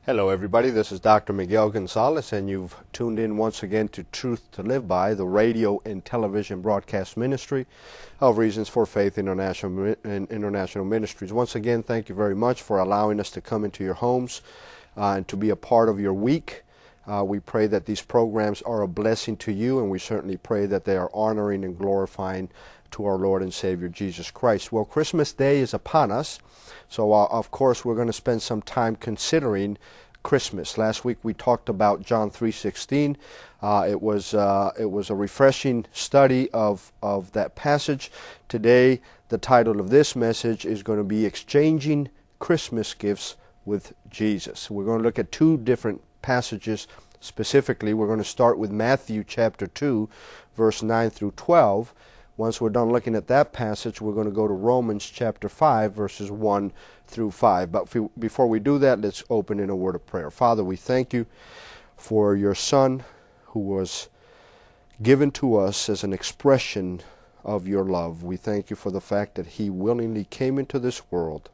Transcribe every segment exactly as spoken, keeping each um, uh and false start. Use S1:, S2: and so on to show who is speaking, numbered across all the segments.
S1: Hello everybody, this is Doctor Miguel Gonzalez, and you've tuned in once again to Truth to Live By, the radio and television broadcast ministry of Reasons for Faith International, International Ministries. Once again, thank you very much for allowing us to come into your homes uh, and to be a part of your week. Uh, we pray that these programs are a blessing to you, and we certainly pray that they are honoring and glorifying to our Lord and Savior Jesus Christ. Well, Christmas Day is upon us, so uh, of course we're going to spend some time considering Christmas. Last week we talked about John three sixteen. Uh, it was uh, it was a refreshing study of of that passage. Today, the title of this message is going to be Exchanging Christmas Gifts with Jesus. We're going to look at two different passages specifically. We're going to start with Matthew chapter two, verse nine through twelve. Once we're done looking at that passage, we're going to go to Romans chapter five, verses one through five. But before we do that, let's open in a word of prayer. Father, we thank you for your Son who was given to us as an expression of your love. We thank you for the fact that he willingly came into this world,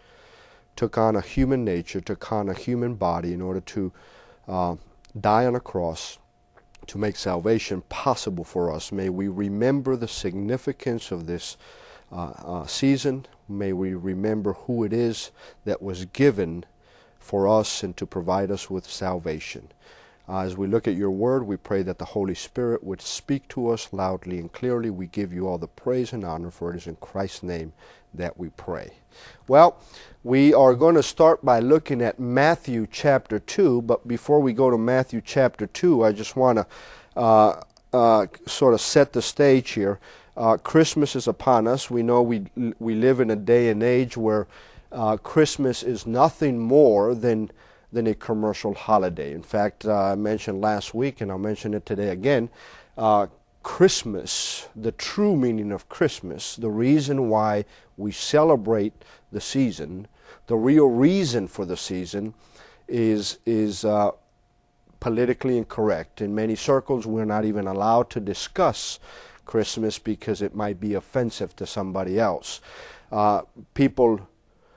S1: took on a human nature, took on a human body in order to uh, die on a cross, to make salvation possible for us. May we remember the significance of this uh, uh, season. May we remember who it is that was given for us and to provide us with salvation. Uh, as we look at your word, we pray that the Holy Spirit would speak to us loudly and clearly. We give you all the praise and honor, for it is in Christ's name that we pray. Well, we are going to start by looking at Matthew chapter two, but before we go to Matthew chapter two, I just want to uh, uh, sort of set the stage here. Uh, Christmas is upon us. We know we we live in a day and age where uh, Christmas is nothing more than than a commercial holiday. In fact, uh, I mentioned last week, and I'll mention it today again, uh, Christmas, the true meaning of Christmas, the reason why we celebrate the season, the real reason for the season is is uh, politically incorrect. In many circles, we're not even allowed to discuss Christmas because it might be offensive to somebody else. Uh, people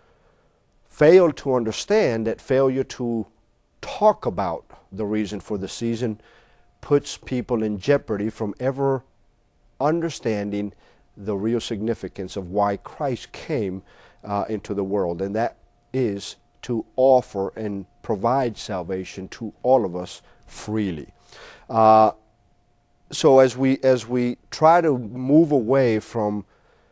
S1: fail to understand that failure to talk about the reason for the season puts people in jeopardy from ever understanding the real significance of why Christ came uh, into the world, and that is to offer and provide salvation to all of us freely. Uh, so as we as we try to move away from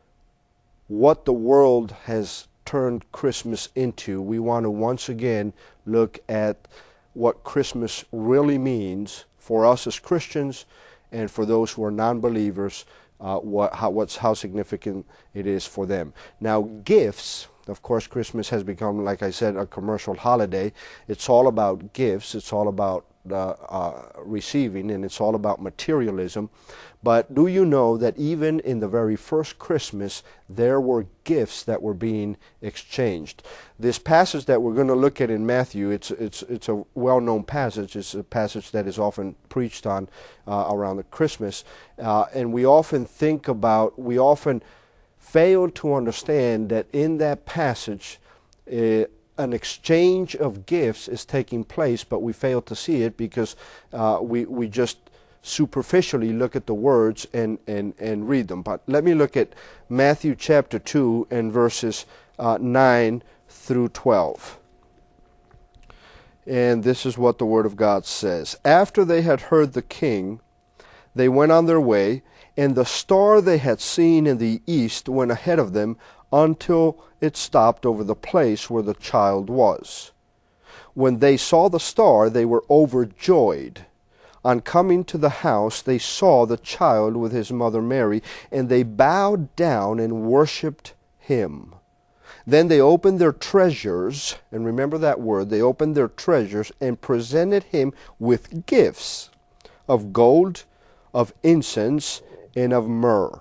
S1: what the world has turned Christmas into, we want to once again look at what Christmas really means for us as Christians, and for those who are non-believers, uh, what, how, what's, how significant it is for them. Now, gifts, of course, Christmas has become, like I said, a commercial holiday. It's all about gifts. It's all about uh, uh, receiving, and it's all about materialism. But do you know that even in the very first Christmas, there were gifts that were being exchanged? This passage that we're going to look at in Matthew, it's it's it's a well-known passage. It's a passage that is often preached on uh, around the Christmas, uh, and we often think about, we often fail to understand that in that passage, uh, an exchange of gifts is taking place, but we fail to see it because uh, we we just superficially look at the words and, and, and read them. But let me look at Matthew chapter two and verses uh, nine through twelve. And this is what the Word of God says. After they had heard the king, they went on their way, and the star they had seen in the east went ahead of them until it stopped over the place where the child was. When they saw the star, they were overjoyed. On coming to the house, they saw the child with his mother Mary, and they bowed down and worshipped him. Then they opened their treasures, and remember that word, they opened their treasures and presented him with gifts of gold, of incense, and of myrrh.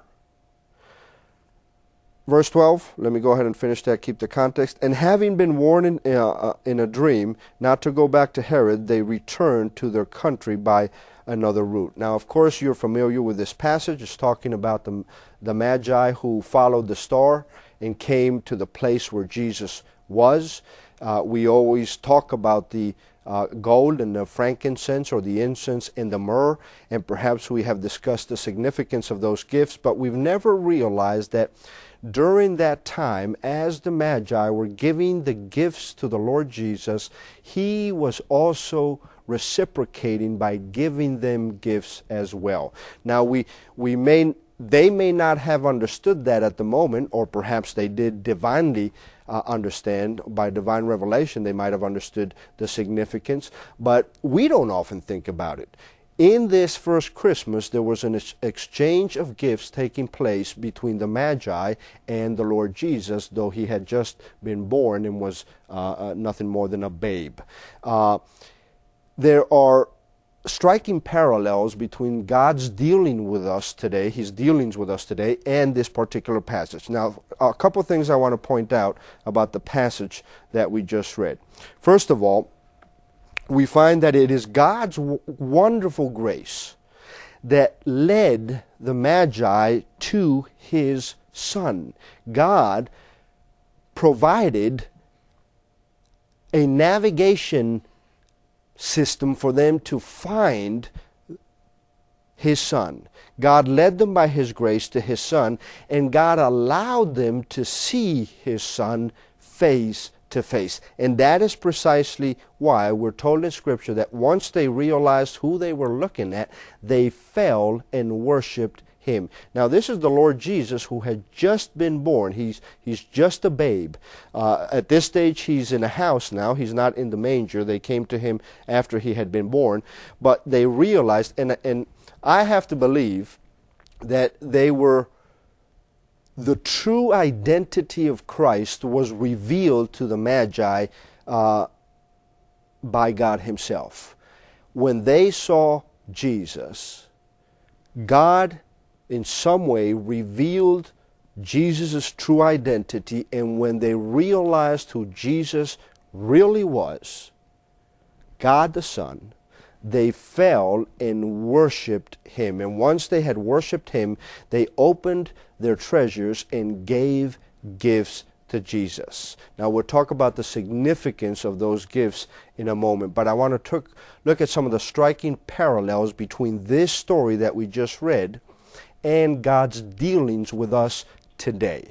S1: Verse twelve, let me go ahead and finish that, keep the context. And having been warned in, uh, in a dream not to go back to Herod, they returned to their country by another route. Now, of course, you're familiar with this passage. It's talking about the, the Magi who followed the star and came to the place where Jesus was. Uh, we always talk about the uh, gold and the frankincense, or the incense and the myrrh, and perhaps we have discussed the significance of those gifts, but we've never realized that during that time, as the Magi were giving the gifts to the Lord Jesus, He was also reciprocating by giving them gifts as well. Now, we, we may, they may not have understood that at the moment, or perhaps they did divinely uh, understand. By divine revelation, they might have understood the significance, but we don't often think about it. In this first Christmas, there was an ex exchange of gifts taking place between the Magi and the Lord Jesus, though He had just been born and was uh, uh, nothing more than a babe. Uh, there are striking parallels between God's dealing with us today, His dealings with us today, and this particular passage. Now, a couple of things I want to point out about the passage that we just read. First of all, we find that it is God's w wonderful grace that led the Magi to His Son. God provided a navigation system for them to find His Son. God led them by His grace to His Son, and God allowed them to see His Son face to face. And that is precisely why we're told in Scripture that once they realized who they were looking at, they fell and worshiped Him. Now, this is the Lord Jesus, who had just been born. He's, he's just a babe. Uh, at this stage, He's in a house now. He's not in the manger. They came to Him after He had been born. But they realized, and, and I have to believe that they were the true identity of Christ was revealed to the Magi uh, by God Himself. When they saw Jesus, God in some way revealed Jesus' true identity, and when they realized who Jesus really was, God the Son, they fell and worshiped Him. And once they had worshiped Him, they opened their treasures and gave gifts to Jesus. Now, we'll talk about the significance of those gifts in a moment, but I want to took, look at some of the striking parallels between this story that we just read and God's dealings with us today.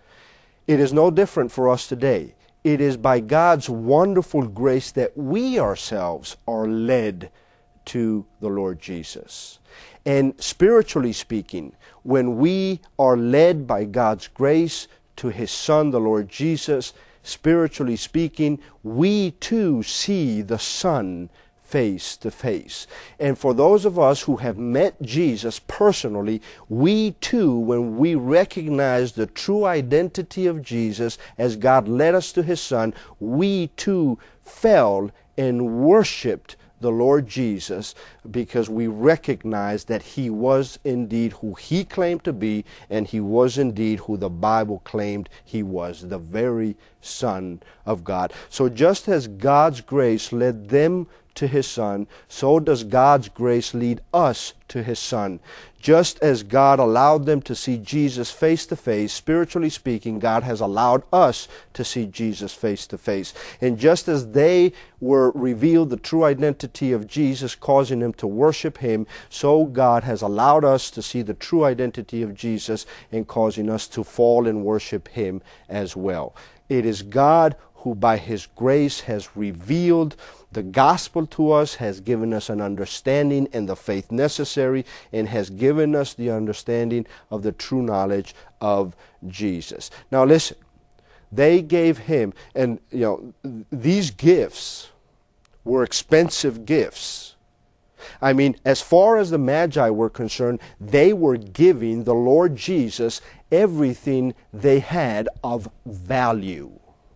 S1: It is no different for us today. It is by God's wonderful grace that we ourselves are led to the Lord Jesus. And spiritually speaking, when we are led by God's grace to His Son, the Lord Jesus, spiritually speaking, we too see the Son face to face. And for those of us who have met Jesus personally, we too, when we recognize the true identity of Jesus as God led us to His Son, we too fell and worshiped the Lord Jesus, because we recognize that He was indeed who He claimed to be, and He was indeed who the Bible claimed He was, the very Son of God. So just as God's grace led them to His Son, so does God's grace lead us to His Son. Just as God allowed them to see Jesus face to face, spiritually speaking, God has allowed us to see Jesus face to face. And just as they were revealed the true identity of Jesus, causing them to worship Him, so God has allowed us to see the true identity of Jesus and causing us to fall and worship Him as well. It is God who by His grace has revealed the gospel to us, has given us an understanding and the faith necessary, and has given us the understanding of the true knowledge of Jesus. Now listen, they gave Him, and you know, these gifts were expensive gifts. I mean, as far as the Magi were concerned, they were giving the Lord Jesus everything they had of value.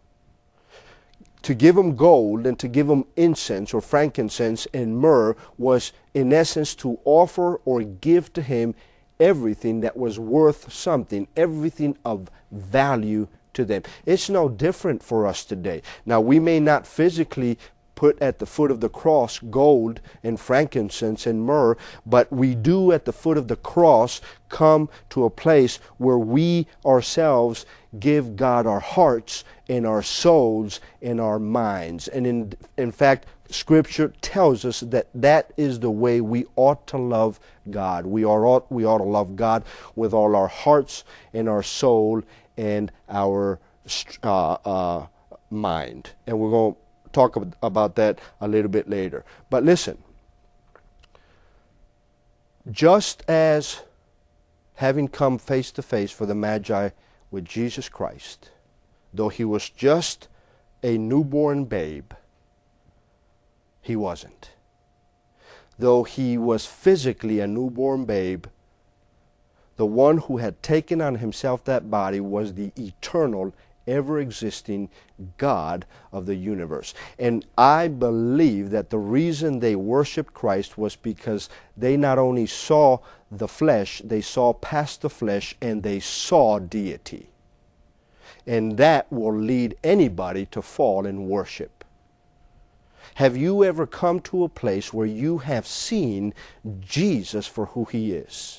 S1: To give Him gold and to give Him incense or frankincense and myrrh was in essence to offer or give to Him everything that was worth something, everything of value to them. It's no different for us today. Now, we may not physically put at the foot of the cross gold and frankincense and myrrh, but we do at the foot of the cross come to a place where we ourselves give God our hearts and our souls and our minds. And in, in fact, Scripture tells us that that is the way we ought to love God. We, are, ought, we ought to love God with all our hearts and our soul and our uh, uh, mind. And we're going to talk about that a little bit later. But listen, just as having come face to face for the Magi with Jesus Christ, though he was just a newborn babe, he wasn't. Though he was physically a newborn babe, the one who had taken on himself that body was the eternal, ever-existing God of the universe. And I believe that the reason they worshiped Christ was because they not only saw the flesh, they saw past the flesh, and they saw deity. And that will lead anybody to fall in worship. Have you ever come to a place where you have seen Jesus for who he is?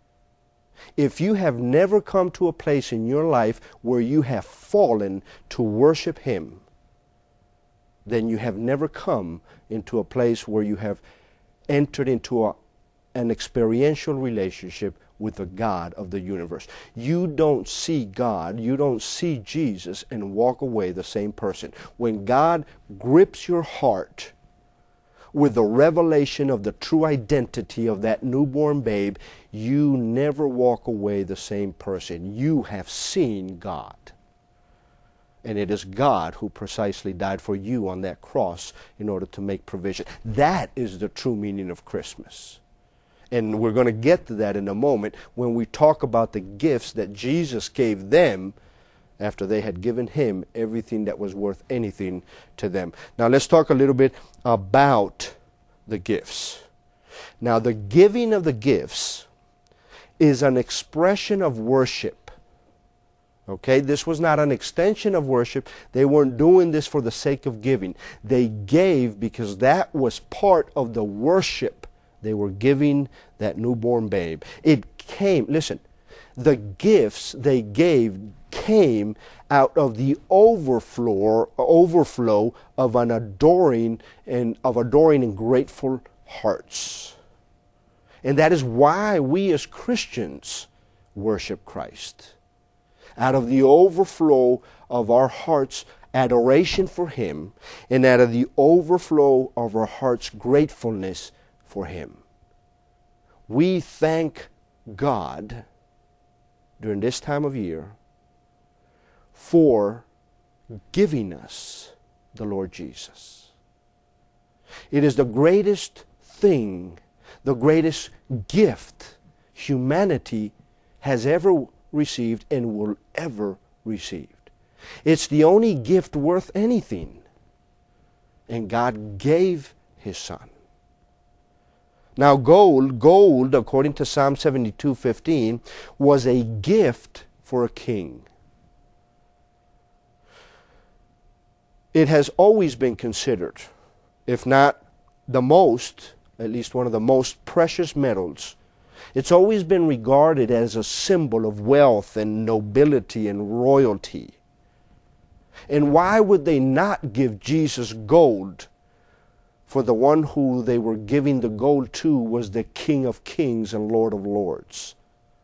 S1: If you have never come to a place in your life where you have fallen to worship him, then you have never come into a place where you have entered into a, an experiential relationship with the God of the universe. You don't see God, you don't see Jesus and walk away the same person. When God grips your heart with the revelation of the true identity of that newborn babe, you never walk away the same person. You have seen God. And it is God who precisely died for you on that cross in order to make provision. That is the true meaning of Christmas. And we're going to get to that in a moment when we talk about the gifts that Jesus gave them after they had given him everything that was worth anything to them. Now let's talk a little bit about the gifts. Now the giving of the gifts is an expression of worship. Okay, this was not an extension of worship. They weren't doing this for the sake of giving. They gave because that was part of the worship they were giving that newborn babe. It came, listen, the gifts they gave came out of the overflow, overflow of an adoring and of adoring and grateful hearts. And that is why we as Christians worship Christ. Out of the overflow of our hearts' adoration for him, and out of the overflow of our hearts' gratefulness for him. We thank God during this time of year for giving us the Lord Jesus. It is the greatest thing, the greatest gift humanity has ever received and will ever receive. It's the only gift worth anything. And God gave his Son. Now gold, gold, according to Psalm seventy-two fifteen, was a gift for a king. It has always been considered, if not the most, at least one of the most precious metals. It's always been regarded as a symbol of wealth and nobility and royalty. And why would they not give Jesus gold? For the one who they were giving the gold to was the King of Kings and Lord of Lords.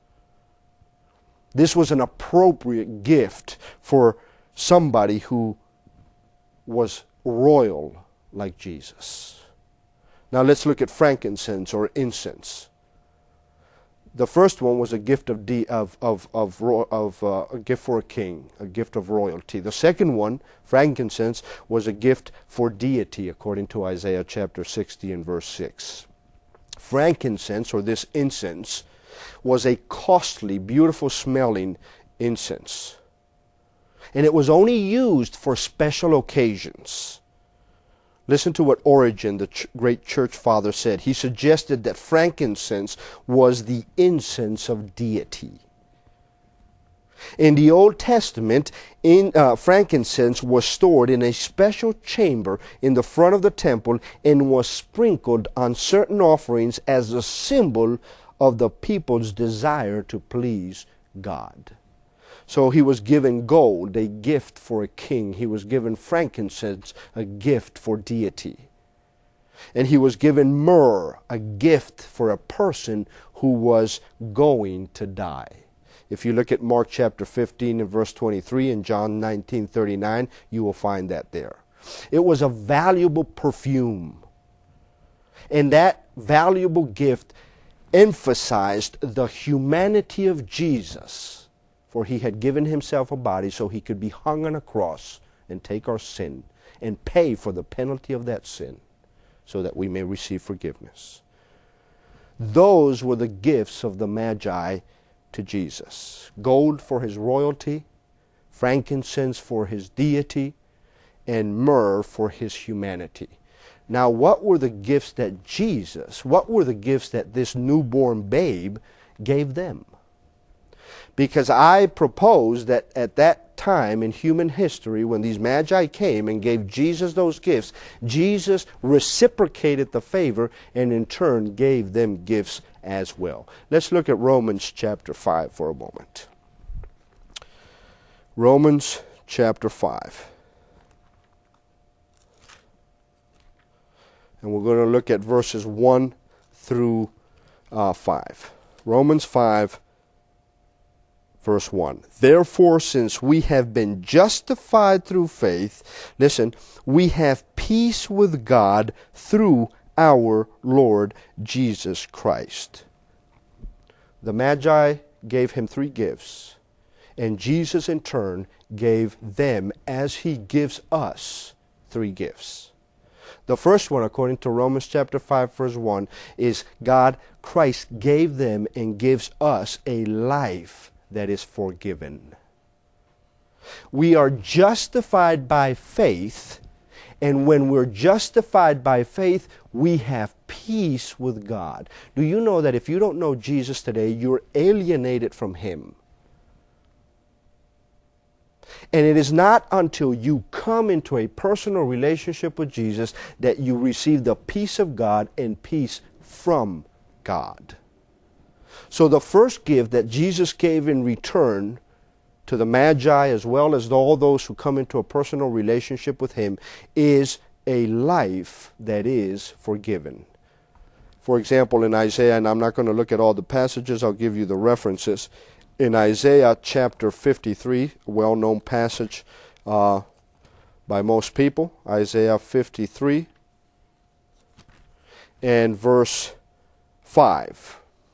S1: This was an appropriate gift for somebody who was royal like Jesus. Now let's look at frankincense or incense. The first one was a gift of de- of of of, of uh, a gift for a king, a gift of royalty. The second one, frankincense, was a gift for deity, according to Isaiah chapter sixty and verse six. Frankincense, or this incense, was a costly, beautiful smelling incense. And it was only used for special occasions. Listen to what Origen, the ch- great church father, said. He suggested that frankincense was the incense of deity. In the Old Testament, in, uh, frankincense was stored in a special chamber in the front of the temple and was sprinkled on certain offerings as a symbol of the people's desire to please God. So he was given gold, a gift for a king. He was given frankincense, a gift for deity. And he was given myrrh, a gift for a person who was going to die. If you look at Mark chapter fifteen and verse twenty-three and John nineteen thirty-nine, you will find that there. It was a valuable perfume. And that valuable gift emphasized the humanity of Jesus, for he had given himself a body so he could be hung on a cross and take our sin and pay for the penalty of that sin so that we may receive forgiveness. Those were the gifts of the Magi to Jesus. Gold for his royalty, frankincense for his deity, and myrrh for his humanity. Now, what were the gifts that Jesus, what were the gifts that this newborn babe gave them? Because I propose that at that time in human history, when these Magi came and gave Jesus those gifts, Jesus reciprocated the favor and in turn gave them gifts as well. Let's look at Romans chapter five for a moment. Romans chapter five. And we're going to look at verses one through uh, five. Romans five, verse one. Therefore, since we have been justified through faith, listen, we have peace with God through our Lord Jesus Christ. The Magi gave him three gifts, and Jesus in turn gave them, as he gives us, three gifts. The first one, according to Romans chapter five, verse one, is God, Christ gave them and gives us a life that is forgiven. We are justified by faith, and when we're justified by faith, we have peace with God. Do you know that if you don't know Jesus today, you're alienated from him? And it is not until you come into a personal relationship with Jesus that you receive the peace of God and peace from God. So the first gift that Jesus gave in return to the Magi, as well as all those who come into a personal relationship with him, is a life that is forgiven. For example, in Isaiah, and I'm not going to look at all the passages, I'll give you the references. In Isaiah chapter fifty-three, a well-known passage uh, by most people, Isaiah fifty-three and verse five.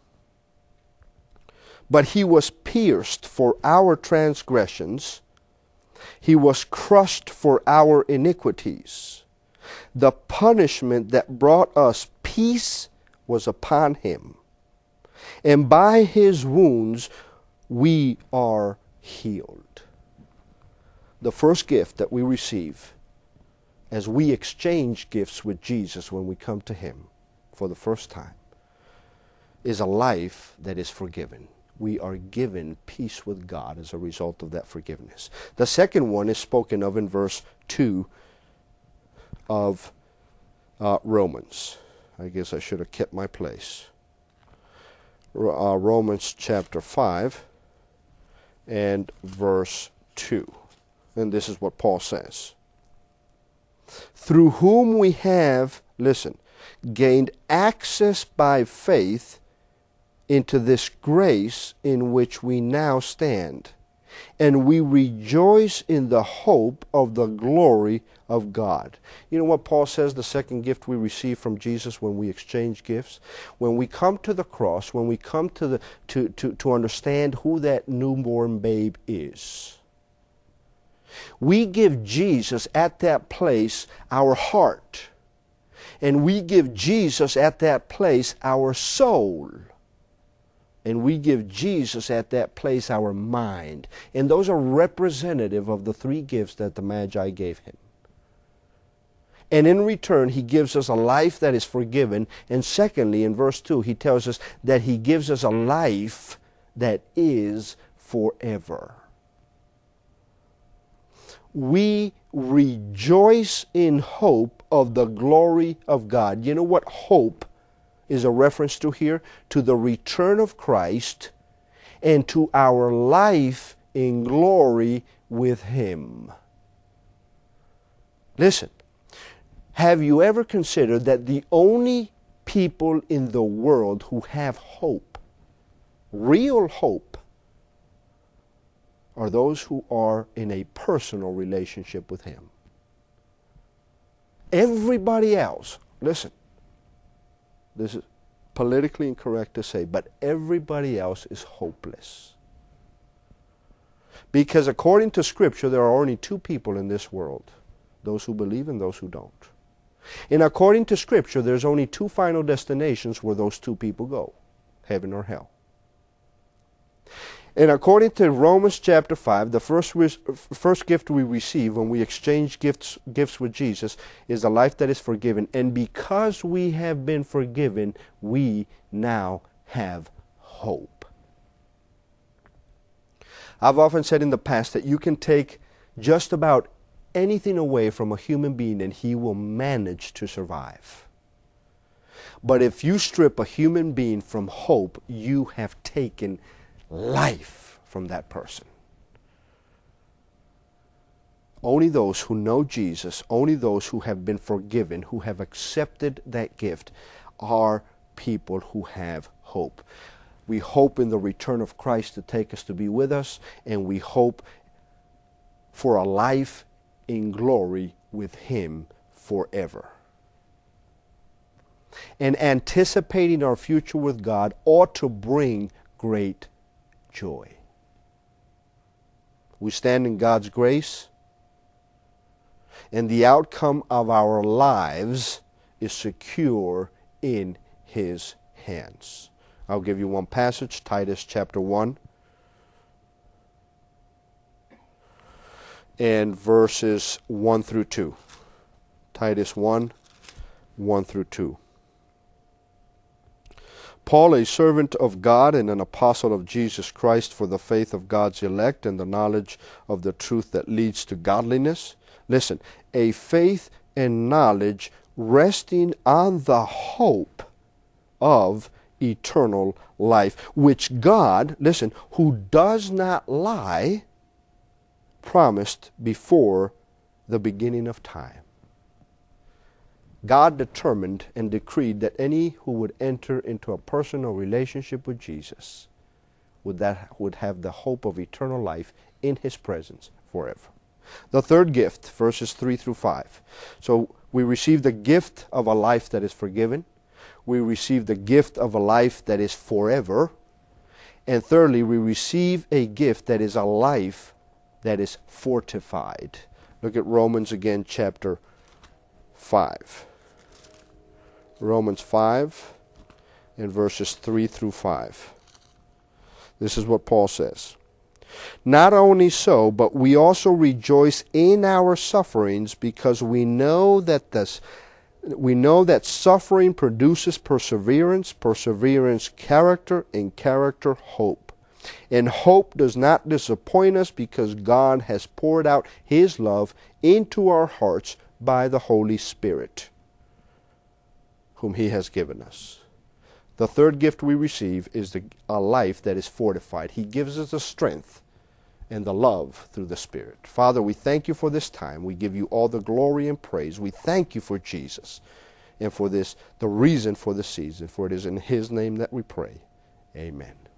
S1: But he was pierced for our transgressions, he was crushed for our iniquities. The punishment that brought us peace was upon him, and by his wounds we are healed. The first gift that we receive as we exchange gifts with Jesus when we come to him for the first time is a life that is forgiven. We are given peace with God as a result of that forgiveness. The second one is spoken of in verse two of uh, Romans. I guess I should have kept my place. Uh, Romans chapter five and verse two. And this is what Paul says. Through whom we have, listen, gained access by faith into this grace in which we now stand, and we rejoice in the hope of the glory of God. You know what Paul says the second gift we receive from Jesus when we exchange gifts? When we come to the cross, when we come to the to, to, to understand who that newborn babe is, we give Jesus at that place our heart, and we give Jesus at that place our soul. And we give Jesus at that place our mind. And those are representative of the three gifts that the Magi gave him. And in return, he gives us a life that is forgiven. And secondly, in verse two, he tells us that he gives us a life that is forgiven. forever. We rejoice in hope of the glory of God. You know what hope is a reference to here? To the return of Christ and to our life in glory with Him. Listen, have you ever considered that the only people in the world who have hope, real hope, are those who are in a personal relationship with Him? Everybody else, listen, this is politically incorrect to say, but everybody else is hopeless. Because according to Scripture, there are only two people in this world, those who believe and those who don't. And according to Scripture, there's only two final destinations where those two people go, heaven or hell. And according to Romans chapter five, the first, first gift we receive when we exchange gifts, gifts with Jesus is a life that is forgiven. And because we have been forgiven, we now have hope. I've often said in the past that you can take just about anything away from a human being and he will manage to survive. But if you strip a human being from hope, you have taken life from that person. Only those who know Jesus, only those who have been forgiven, who have accepted that gift, are people who have hope. We hope in the return of Christ to take us to be with us, and we hope for a life in glory with Him forever. And anticipating our future with God ought to bring great joy. We stand in God's grace, and the outcome of our lives is secure in His hands. I'll give you one passage, Titus chapter one, and verses one through two. Titus one, one through two. Paul, a servant of God and an apostle of Jesus Christ, for the faith of God's elect and the knowledge of the truth that leads to godliness. Listen, a faith and knowledge resting on the hope of eternal life, which God, listen, who does not lie, promised before the beginning of time. God determined and decreed that any who would enter into a personal relationship with Jesus would, that, would have the hope of eternal life in His presence forever. The third gift, verses three through five. So we receive the gift of a life that is forgiven. We receive the gift of a life that is forever. And thirdly, we receive a gift that is a life that is fortified. Look at Romans again, chapter five. Romans five and verses three through five. This is what Paul says. Not only so, but we also rejoice in our sufferings, because we know that this, we know that suffering produces perseverance, perseverance character, and character hope. And hope does not disappoint us, because God has poured out His love into our hearts by the Holy Spirit, whom He has given us. The third gift we receive is the, a life that is fortified. He gives us the strength and the love through the Spirit. Father, we thank You for this time. We give You all the glory and praise. We thank You for Jesus and for this, the reason for the season. For it is in His name that we pray. Amen.